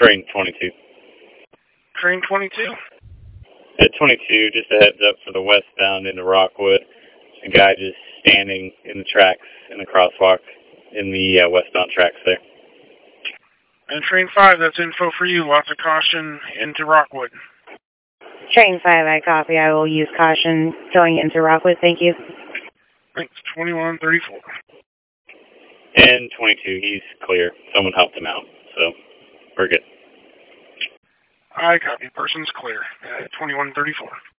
Train 22. Train 22? At 22, just a heads up for the westbound into Rockwood. A guy just standing in the tracks in the crosswalk in the westbound tracks there. And Train 5, that's info for you. Lots of caution into Rockwood. Train 5, I copy. I will use caution going into Rockwood. Thank you. Thanks. 2134. And 22, he's clear. Someone helped him out, so we're good. I copy. Person's clear. 2134.